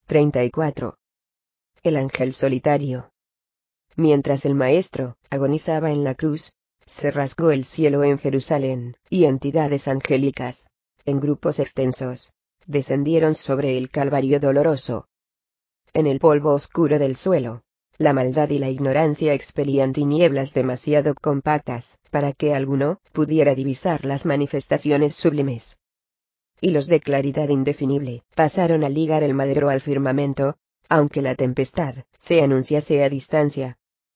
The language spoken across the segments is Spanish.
34. El ángel solitario. Mientras el Maestro agonizaba en la cruz, se rasgó el cielo en Jerusalén, y entidades angélicas, en grupos extensos, descendieron sobre el Calvario doloroso. En el polvo oscuro del suelo, la maldad y la ignorancia expelían tinieblas demasiado compactas para que alguno pudiera divisar las manifestaciones sublimes. Hilos de claridad indefinible pasaron al ligar el madero al firmamento, aunque la tempestad se anunciase a distancia.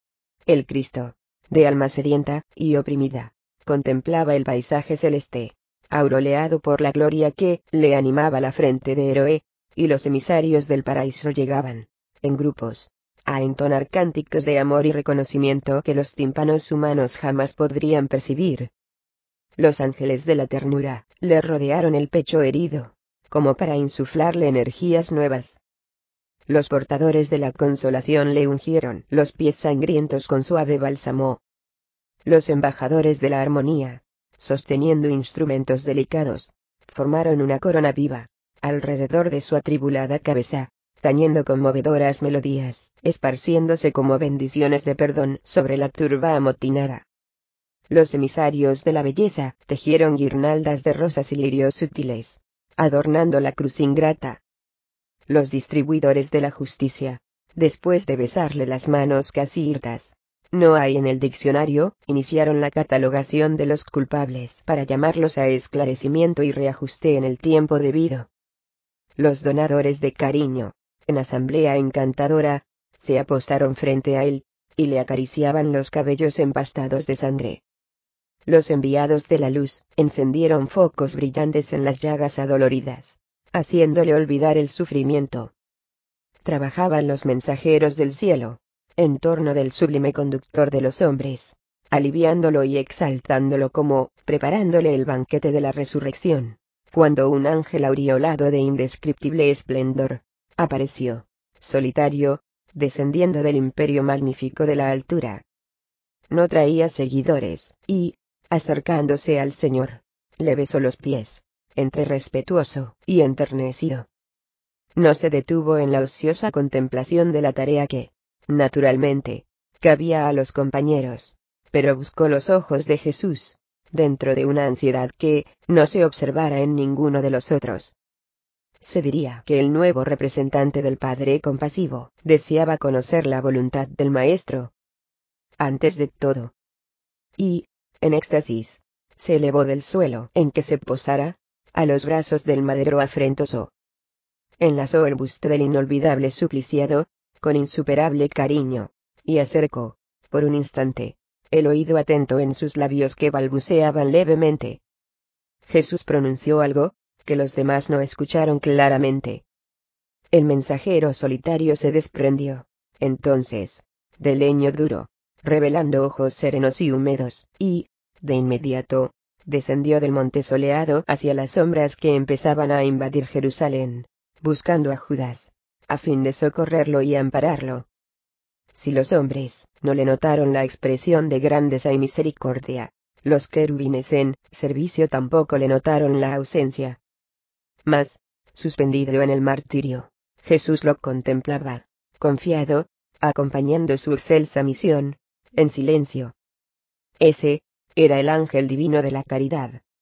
El Cristo, de alma sedienta y oprimida, contemplaba el paisaje celeste, aureolado por la gloria que le animaba la frente de héroe, y los emisarios del paraíso llegaban, en grupos, a entonar cánticos de amor y reconocimiento que los tímpanos humanos jamás podrían percibir. Los ángeles de la ternura le rodearon el pecho herido, como para insuflarle energías nuevas. Los portadores de la consolación le ungieron los pies sangrientos con suave bálsamo. Los embajadores de la armonía, sosteniendo instrumentos delicados, formaron una corona viva, alrededor de su atribulada cabeza, tañendo conmovedoras melodías, esparciéndose como bendiciones de perdón sobre la turba amotinada. Los emisarios de la belleza tejieron guirnaldas de rosas y lirios sutiles, adornando la cruz ingrata. Los distribuidores de la justicia, después de besarle las manos casi hirtas, no hay en el diccionario, iniciaron la catalogación de los culpables para llamarlos a esclarecimiento y reajuste en el tiempo debido. Los donadores de cariño, en asamblea encantadora, se apostaron frente a él, y le acariciaban los cabellos empastados de sangre. Los enviados de la luz encendieron focos brillantes en las llagas adoloridas, haciéndole olvidar el sufrimiento. Trabajaban los mensajeros del cielo, en torno del sublime conductor de los hombres, aliviándolo y exaltándolo como preparándole el banquete de la resurrección, cuando un ángel aureolado de indescriptible esplendor apareció, solitario, descendiendo del imperio magnífico de la altura. No traía seguidores, y, acercándose al Señor, le besó los pies, entre respetuoso y enternecido. No se detuvo en la ociosa contemplación de la tarea que, naturalmente, cabía a los compañeros, pero buscó los ojos de Jesús, dentro de una ansiedad que no se observara en ninguno de los otros. Se diría que el nuevo representante del Padre compasivo deseaba conocer la voluntad del Maestro. Antes de todo. Y, en éxtasis, se elevó del suelo en que se posara, a los brazos del madero afrentoso. Enlazó el busto del inolvidable supliciado, con insuperable cariño, y acercó, por un instante, el oído atento en sus labios que balbuceaban levemente. Jesús pronunció algo, que los demás no escucharon claramente. El mensajero solitario se desprendió, entonces, del leño duro, revelando ojos serenos y húmedos, y, de inmediato, descendió del monte soleado hacia las sombras que empezaban a invadir Jerusalén, buscando a Judas, a fin de socorrerlo y ampararlo. Si los hombres no le notaron la expresión de grandeza y misericordia, los querubines en servicio tampoco le notaron la ausencia. Mas, suspendido en el martirio, Jesús lo contemplaba, confiado, acompañando su excelsa misión, en silencio. Ese era el ángel divino de la caridad,